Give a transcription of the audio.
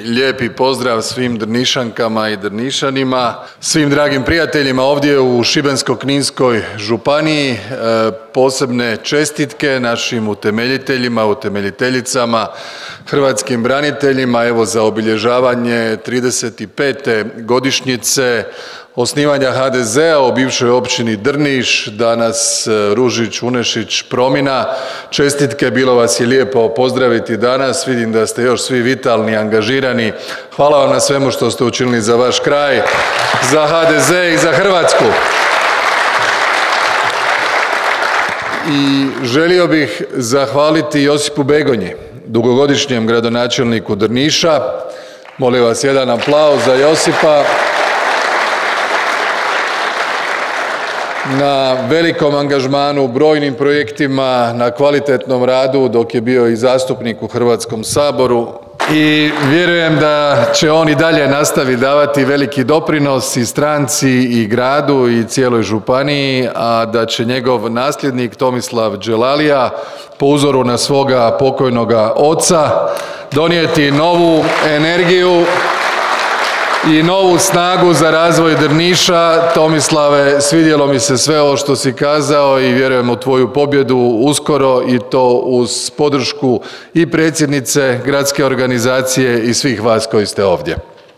lijepi pozdrav svim Drnišankama i Drnišanima, svim dragim prijateljima ovdje u Šibensko-kninskoj županiji. Posebne čestitke našim utemeljiteljima, utemeljiteljicama, hrvatskim braniteljima, evo za obilježavanje 35. godišnjice osnivanja HDZ-a u bivšoj općini Drniš, danas Ružić, Unešić, Promina. Čestitke, bilo vas je lijepo pozdraviti danas, vidim da ste još svi vitalni, angažirani. Hvala vam na svemu što ste učinili za vaš kraj, za HDZ i za Hrvatsku. I želio bih zahvaliti Josipu Begonji, dugogodišnjem gradonačelniku Drniša. Molim vas jedan aplauz za Josipa. Na velikom angažmanu u brojnim projektima, na kvalitetnom radu dok je bio i zastupnik u Hrvatskom saboru i vjerujem da će on i dalje nastaviti davati veliki doprinos i stranci i gradu i cijeloj županiji, a da će njegov nasljednik Tomislav Đelalija po uzoru na svoga pokojnoga oca donijeti novu energiju i novu snagu za razvoj Drniša. Tomislave, svidjelo mi se sve ovo što si kazao i vjerujem u tvoju pobjedu uskoro i to uz podršku i predsjednice gradske organizacije i svih vas koji ste ovdje.